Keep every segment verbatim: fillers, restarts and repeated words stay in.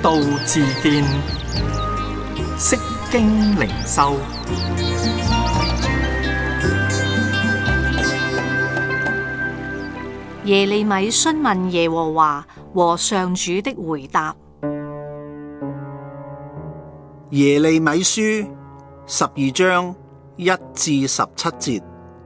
道自見，釋經靈修。 耶利米詢問耶和華和上主的回答。 耶利米書十二章一至十七節。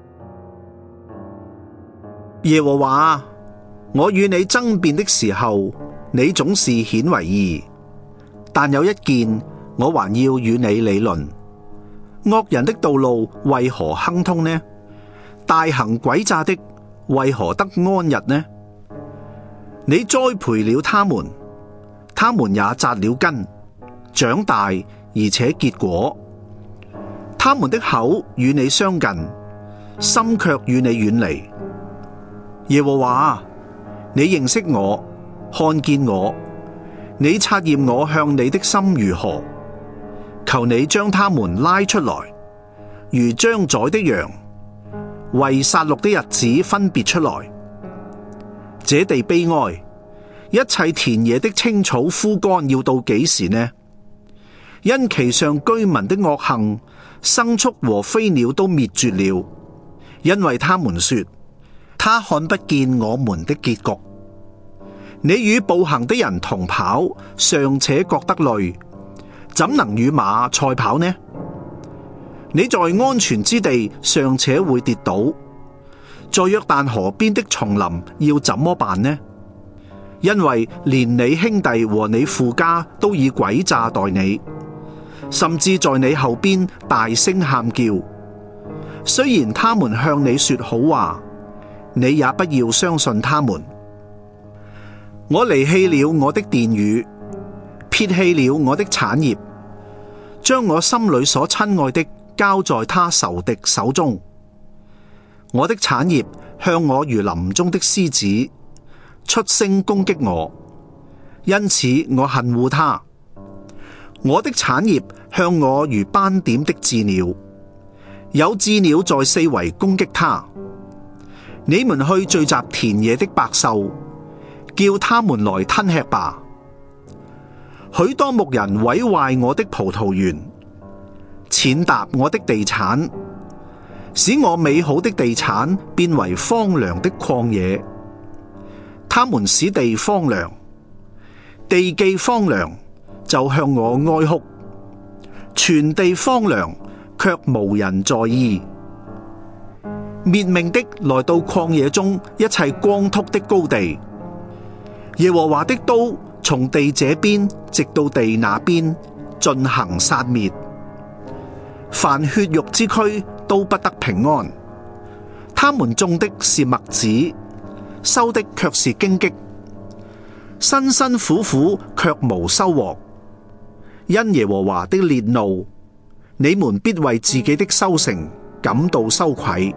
耶和華，我與你爭辯的時候，你總是顯為義，但有一件我還要與你理論：惡人的道路為何亨通呢？大行詭詐的為何得安逸呢？你栽培了他們，他們也扎了根，長大而且結果。他們的口與你相近，心卻與你遠離。耶和華，你認識我，看見我，你察驗我向你的心如何？求你將他們拉出來，如將宰的羊，為殺戮的日子分別出來。這地悲哀，一切田野的青草枯乾要到幾時呢？因其上居民的惡行，牲畜和飛鳥都滅絕了，因為他們說，他看不見我們的結局。你與步行的人同跑，尚且覺得累，怎能與馬賽跑呢？你在安全之地尚且會跌倒，在約旦河邊的叢林要怎麼辦呢？因為連你兄弟和你父家都以詭詐待你，甚至在你後邊大聲喊叫。雖然他們向你說好話，你也不要相信他們。我離棄了我的殿宇，撇棄了我的產業，將我心裏所親愛的交在他仇敵手中。我的產業向我如林中的獅子，出聲攻擊我，因此我恨惡他。我的產業向我如斑點的鷙鳥，有鷙鳥在四圍攻擊他。你們去聚集田野的百獸，叫他們來吞吃吧。許多牧人毀壞我的葡萄園，踐踏我的地產，使我美好的地產變為荒涼的曠野。他們使地荒涼，地既荒涼，就向我哀哭，全地荒涼，卻無人在意。滅命的來到曠野中一切光禿的高地，耶和華的刀從地這邊直到地那邊進行殺滅，凡血肉之軀都不得平安。他們種的是麥子，收的卻是荊棘，辛辛苦苦卻無收穫。因耶和華的烈怒，你們必為自己的收成感到羞愧。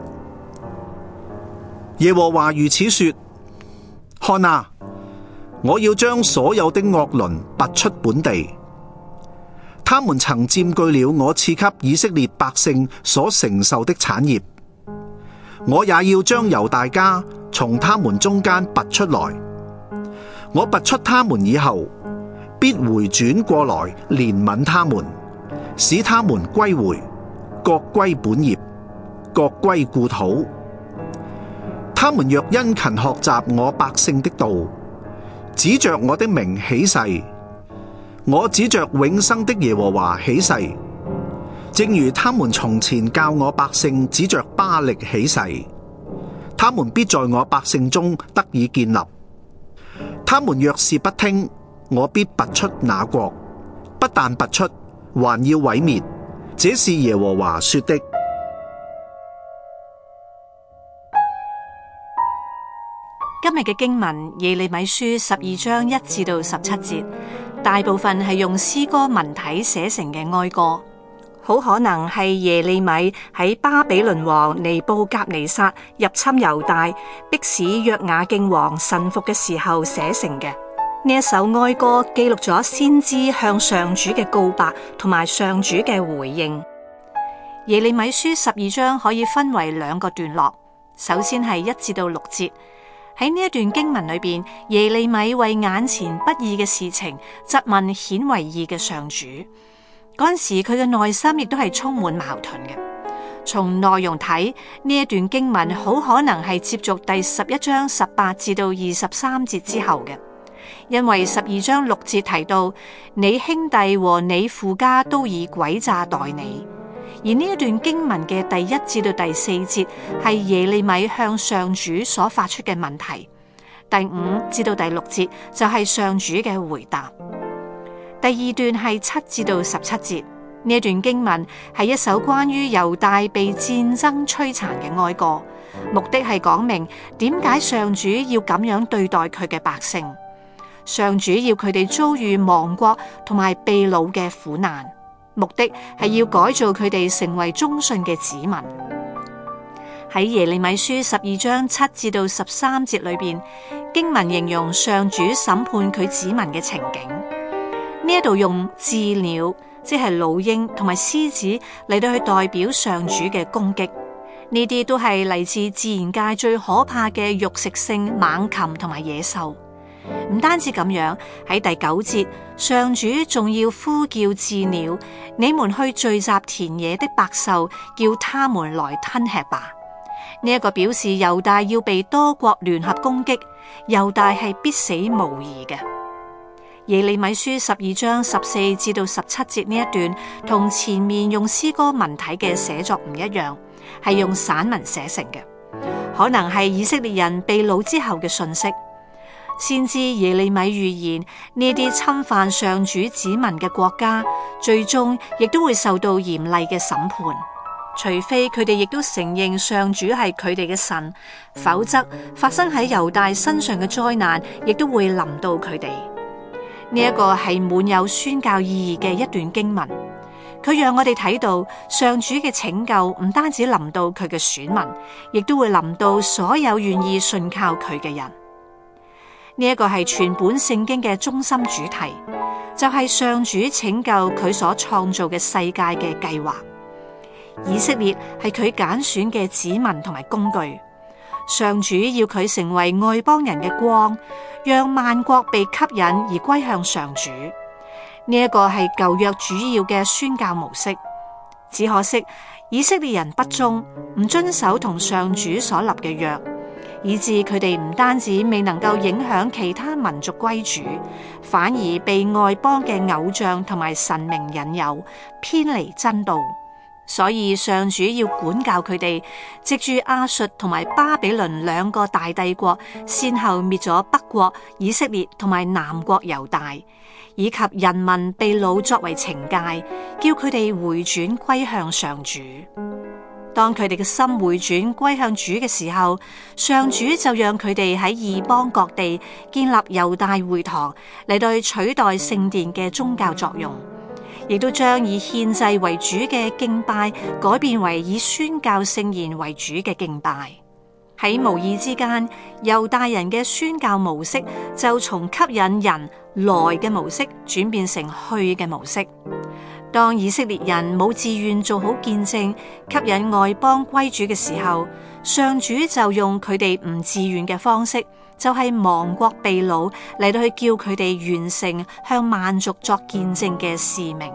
耶和華如此說：看啊，我要將所有的惡鄰拔出本地，他們曾佔據了我賜給以色列百姓所承受的產業，我也要將猶大家從他們中間拔出來。我拔出他們以後，必回轉過來憐憫他們，使他們歸回，各歸本業，各歸故土。他們若殷勤學習我百姓的道，指着我的名起誓，我指着永生的耶和華起誓，正如他們從前教我百姓指着巴力起誓，他們必在我百姓中得以建立。他們若是不聽，我必拔出那國，不但拔出，還要毀滅。這是耶和華說的。 今日嘅經文耶利米書十二章一至到十七節，大部分係用詩歌文體寫成嘅哀歌，好可能係耶利米喺巴比倫王尼布甲尼撒入侵猶大，迫使約雅敬王臣服嘅時候寫成嘅。呢一首哀歌記錄咗先知向上主嘅告白同埋上主嘅回應。耶利米書十二章可以分為兩個段落，首先係一至到六節， 喺呢一段經文裏邊，耶利米為眼前不義嘅事情質問顯為義嘅上主。嗰陣時佢嘅內心亦都係充滿矛盾嘅。從內容睇，呢一段經文好可能係接續第十一章十八至到二十三節之後嘅，因為十二章六節提到你兄弟和你父家都以詭詐待你。而呢一段經文嘅第一至到第四節係耶利米向上主所發出嘅問題，第五至到第六節就係上主嘅回答。第二段係七至到十七節，呢一段經文係一首關於猶大被戰爭摧殘嘅哀歌，目的係講明點解上主要咁樣對待佢嘅百姓，上主要佢哋遭遇亡國同埋被擄嘅苦難。目的係要改造佢哋成為忠信嘅子民。喺耶利米書十二章七至到十三節裏邊，經文形容上主審判佢子民嘅情景。呢一度用鷙鳥，即係老鷹同埋獅子嚟到去代表上主嘅攻擊。呢啲都係嚟自自然界最可怕嘅肉食性猛禽同埋野獸。唔單止咁樣，喺第九節，上主仲要呼叫鷙鳥，你們去聚集田野的百獸，叫他們來吞吃吧。呢、這、一個表示猶大要被多國聯合攻擊，猶大係必死無疑嘅。耶利米書十二章十四至到十七節呢一段，同前面用詩歌文體嘅寫作唔一樣，係用散文寫成嘅，可能係以色列人被擄之後嘅訊息。先知耶利米預言呢啲侵犯上主子民嘅國家，最終亦都會受到嚴厲嘅審判，除非佢哋亦都承認上主係佢哋嘅神，否則發生喺猶大身上嘅災難，亦都會臨到佢哋。呢一個係滿有宣教意義嘅一段經文，佢讓我哋睇到上主嘅拯救唔單止臨到佢嘅選民，亦都會臨到所有願意信靠佢嘅人。呢一個係全本聖經嘅中心主題，就係上主拯救佢所創造嘅世界嘅計劃。以色列係佢揀選嘅子民同埋工具，上主要佢成為外邦人嘅光，讓萬國被吸引而歸向上主。呢一個係舊約主要嘅宣教模式，只可惜以色列人不忠，唔遵守同上主所立嘅約，以致佢哋唔單止未能夠影響其他民族歸主，反而被外邦嘅偶像同埋神明引誘，偏離真道。所以上主要管教佢哋，藉住亞述同埋巴比倫兩個大帝國，先後滅咗北國以色列同埋南國猶大，以及人民被擄作為懲戒，叫佢哋回轉歸向上主。當佢哋嘅心回轉歸向主嘅時候，上主就讓佢哋喺異邦各地建立猶大會堂，嚟到取代聖殿嘅宗教作用，亦都將以獻祭為主嘅敬拜改變為以宣教聖言為主嘅敬拜。喺無意之間，猶大人嘅宣教模式就從吸引人來嘅模式轉變成去嘅模式。當以色列人冇自願做好見證，吸引外邦歸主嘅時候，上主就用佢哋唔自願嘅方式，就係亡國被擄嚟到去叫佢哋完成向萬族作見證嘅使命。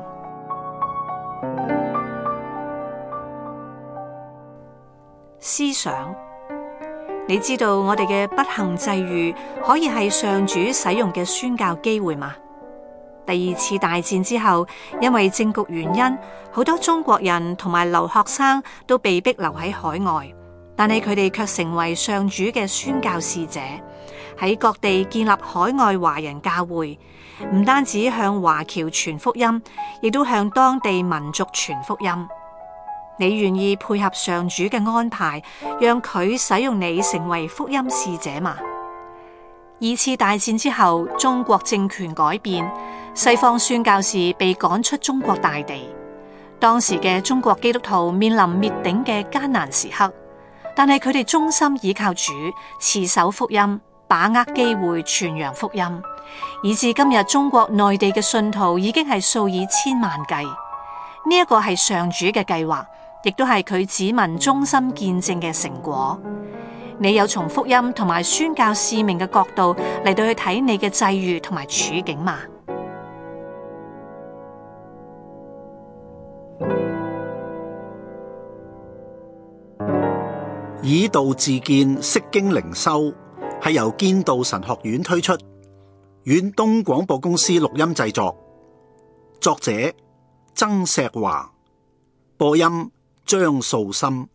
思想，你知道我哋嘅不幸際遇可以係上主使用嘅宣教機會嗎？第二次大戰之後，因為政局原因，好多中國人同埋留學生都被逼留喺海外，但係佢哋卻成為上主嘅宣教使者，喺各地建立海外華人教會，唔單止向華僑傳福音，亦都向當地民族傳福音。你願意配合上主嘅安排，讓佢使用你成為福音使者嗎？二次大戰之後，中國政權改變，西方宣教士被趕出中國大地。當時嘅中國基督徒面臨滅頂嘅艱難時刻，但係佢哋忠心倚靠主，持守福音，把握機會傳揚福音，以至今日中國內地嘅信徒已經係數以千萬計。呢一個係上主嘅計劃，亦都係佢子民忠心見證嘅成果。 你有從福音同埋宣教使命嘅角度嚟到去睇你嘅際遇同埋處境嗎？ 以道自見，釋經靈修係由建道神學院推出，遠東廣播公司錄音製作，作者曾石華，播音張素心。